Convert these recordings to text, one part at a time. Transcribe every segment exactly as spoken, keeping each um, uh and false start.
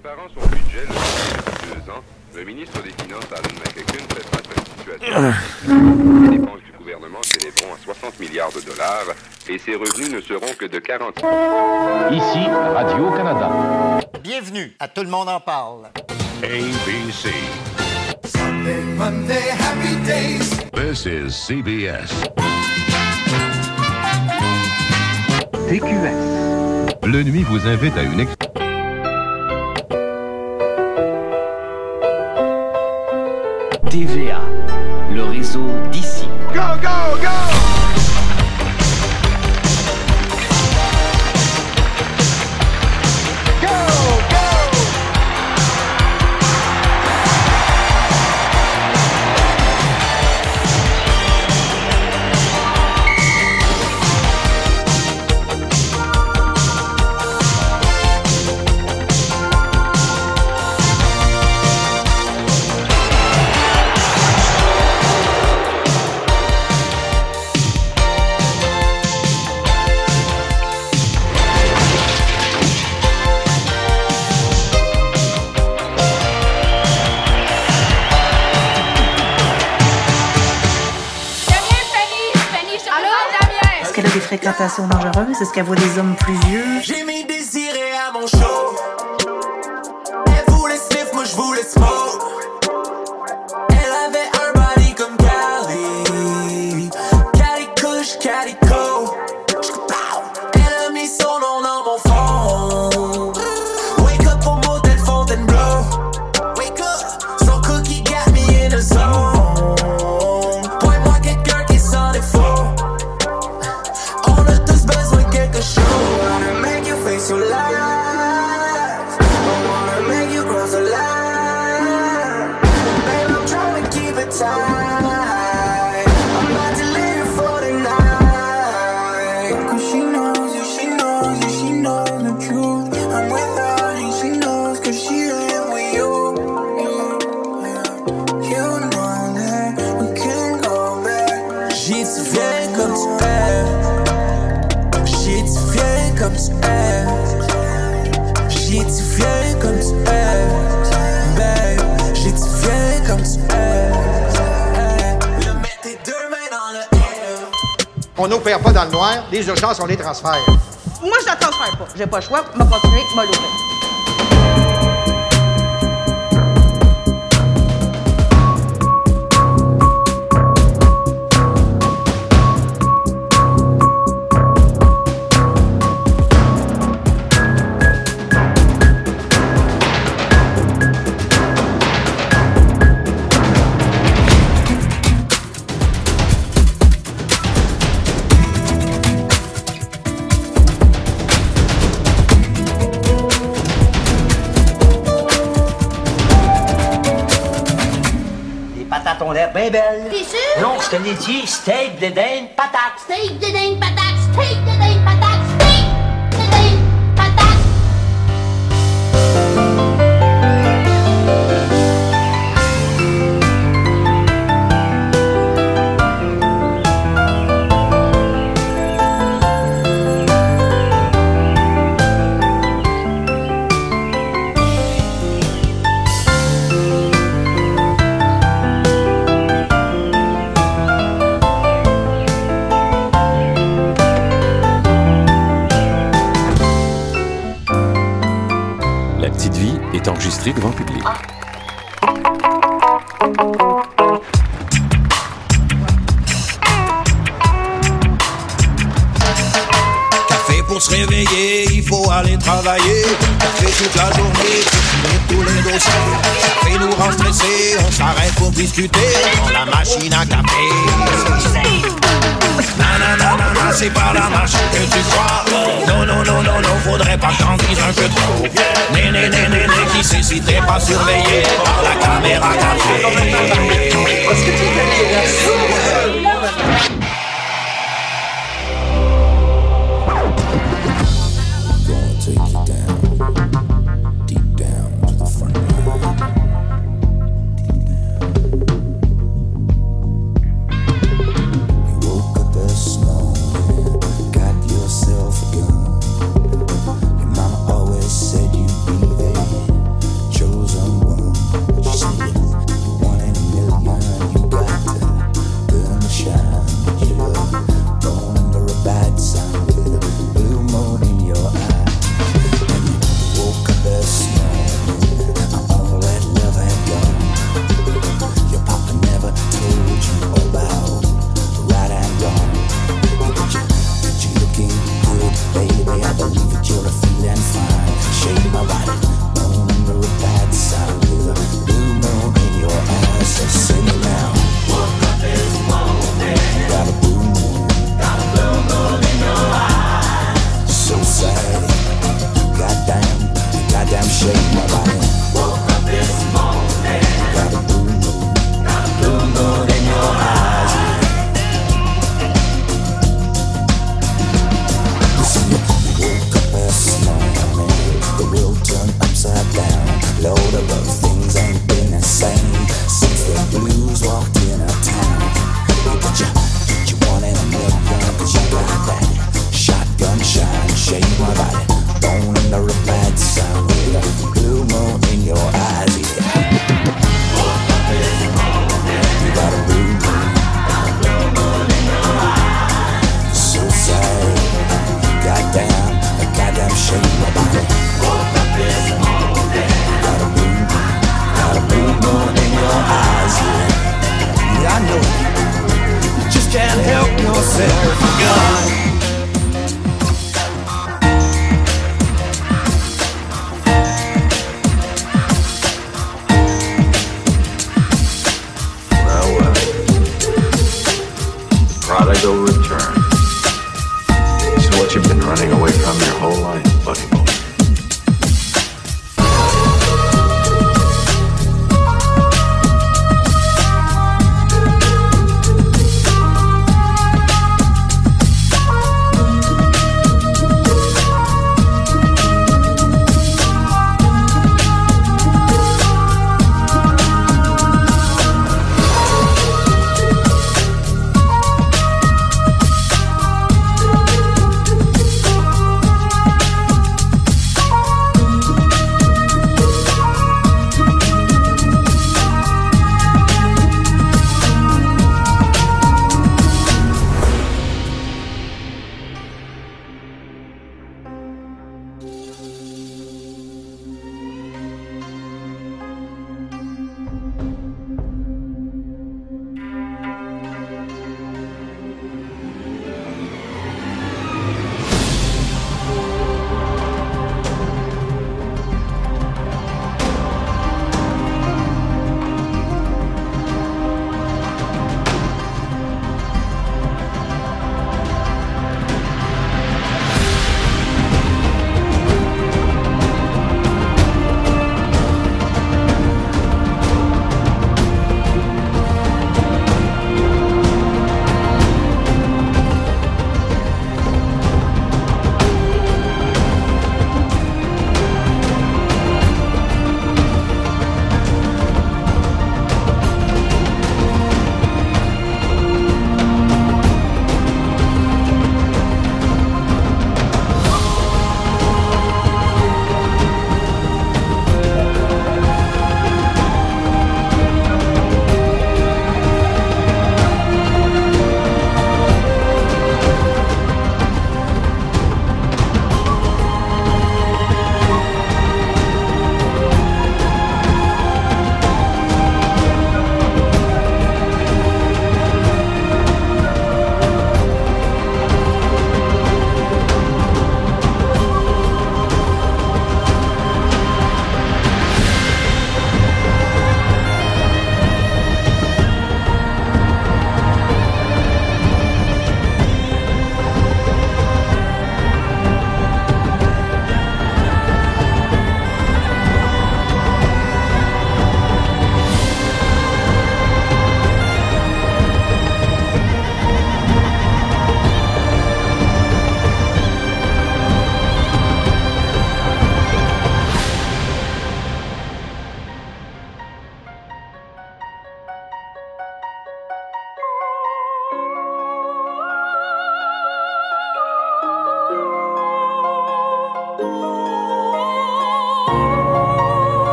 préparant son budget depuis deux ans, le ministre des Finances, Alan McEachin, fait face à une situation. Les dépenses du gouvernement s'élèveront à soixante milliards de dollars et ses revenus ne seront que de quarante. Ici, Radio-Canada. Bienvenue à Tout le monde en parle. A B C. Sunday, Monday, happy days. This is C B S. T Q S. Le Nuit vous invite à une... Ex- T V A, le réseau d'ici. Go, go, go! Des fréquentations dangereuses? Est-ce qu'elle voit des hommes plus vieux? J'ai mis Désiré à mon show. Elle voulait sniff, moi je voulais smoke. Elle avait un body comme Cali. Cali Kush, Cali Co. Elle a mis son nom dans mon phone. Wake up au motel Fontainebleau. Wake up, son cookie got me in a zone. Point-moi quelqu'un qui s'en est faux. Show. I wanna make you face your lies. I wanna make you cross the line. Babe, I'm trying to keep it tight. I'm about to leave you for the night. Cause she knows, yeah, she knows, yeah, she knows the truth. I'm with her and she knows cause she live with you. Yeah, you know that we can't go back. J'y te viens comme tu es. J'y tu viens comme tu es. J'y tu viens comme tu es. Babe, j'y tu viens comme tu es. Le mets tes deux mains dans le air. On n'opère pas dans le noir, les urgences, on les transfère. Moi, je la transfère pas. J'ai pas le choix. M'a continué, m'a l'ouvert. Ton l'air bien belle. T'es sûr? Non, je te l'ai dit, steak de dinde, patate. Steak de dinde, patate. Steak de dinde, patate. Steak de dinde, patate. Est enregistré devant public. Café pour se réveiller, il faut aller travailler. Café toute la journée, finir tous les dossiers. Café nous rend stressés, on s'arrête pour discuter dans la machine à café. Nanana, c'est pas la machine que tu crois. Non, non, non, non, non, faudrait pas que t'en dises un peu trop. Né, né, né, né, né, qui sait si t'es pas surveillé par la caméra café. Est-ce que tu es Said you'd be there.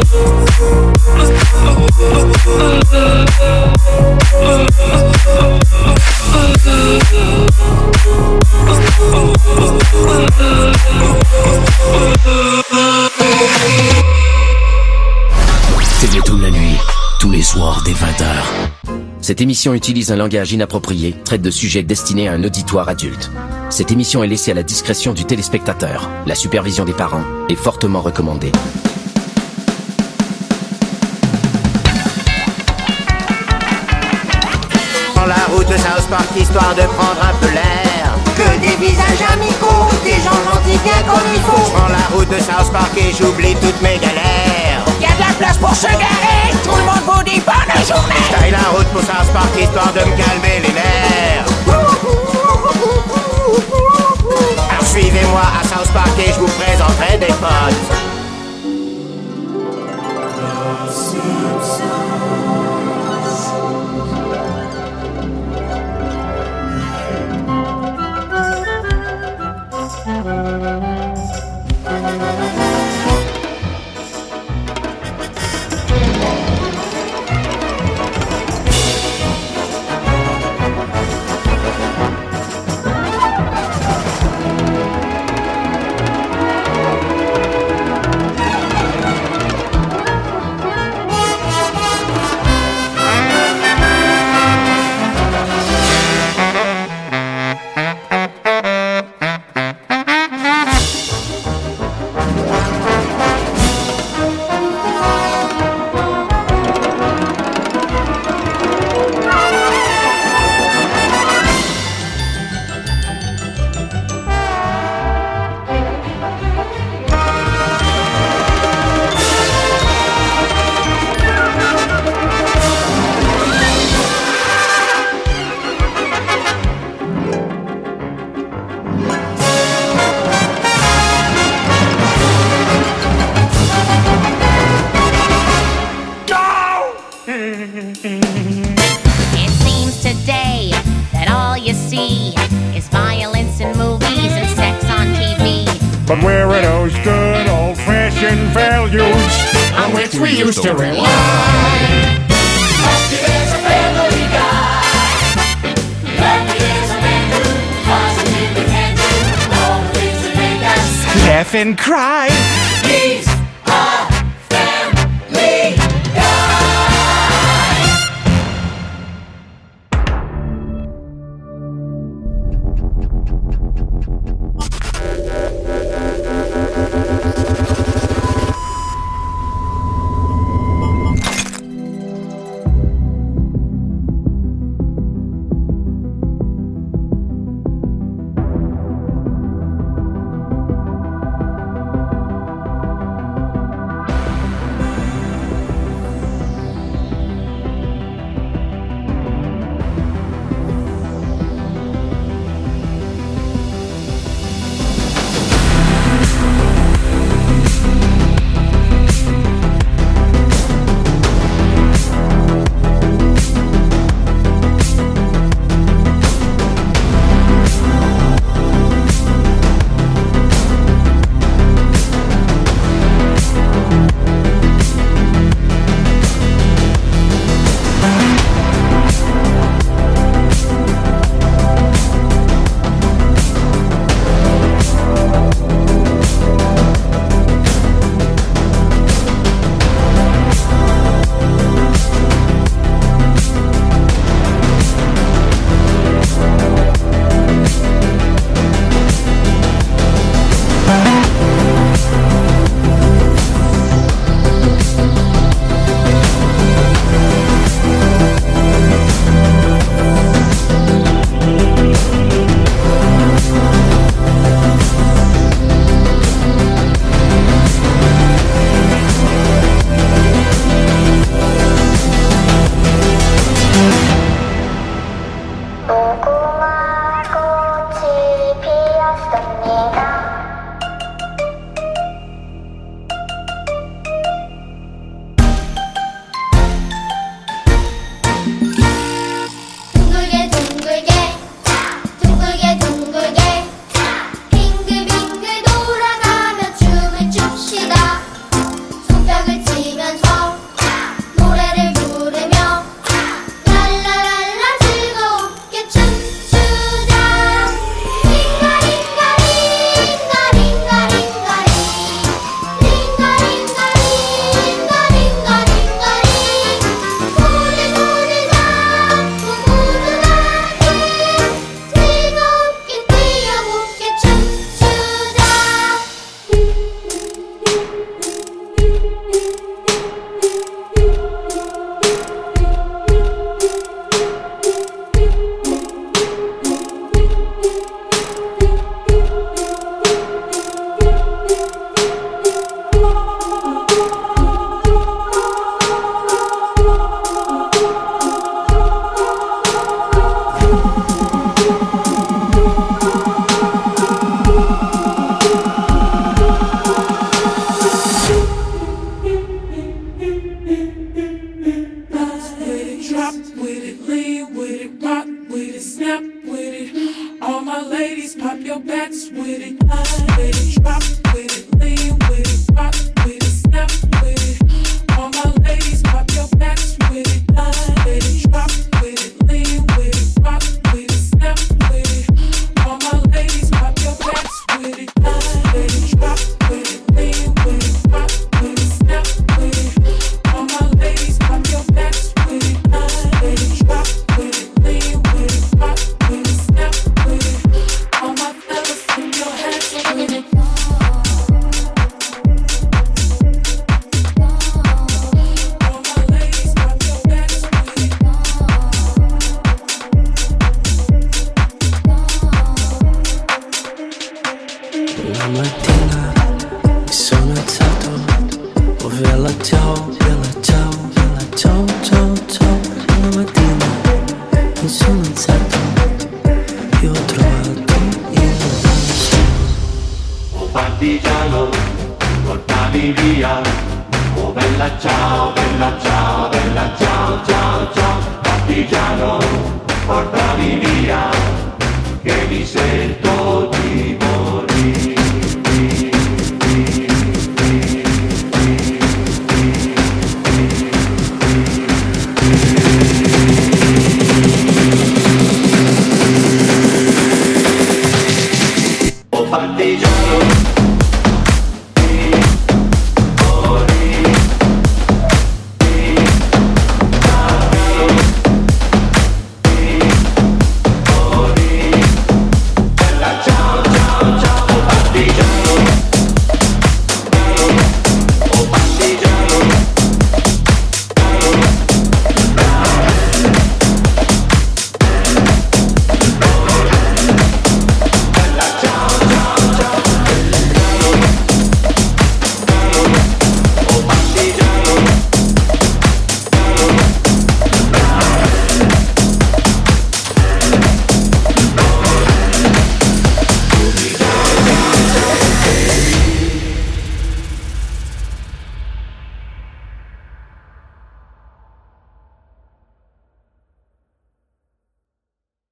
Télétoon la nuit, tous les soirs dès vingt heures. Cette émission utilise un langage inapproprié, traite de sujets destinés à un auditoire adulte. Cette émission est laissée à la discrétion du téléspectateur. La supervision des parents est fortement recommandée. Prends la route de South Park histoire de prendre un peu l'air. Que des visages amicaux, des gens gentils bien comme il faut. Je prends la route de South Park et j'oublie toutes mes galères. Y'a de la place pour se garer, tout le monde vous dit bonne journée. Je taille la route pour South Park histoire de me calmer les nerfs. Alors suivez-moi à South Park et je vous présenterai des potes. But where are those good old-fashioned values on which we used to rely? Lucky there's a family guy. Lucky there's a man who positively can do all the things that make us laugh and cry. He's a family guy. bella ciao, bella ciao, ciao, ciao. Una mattina mi sono alzato e ho trovato il sole. Oh partigiano, portami via. Oh bella ciao, bella ciao.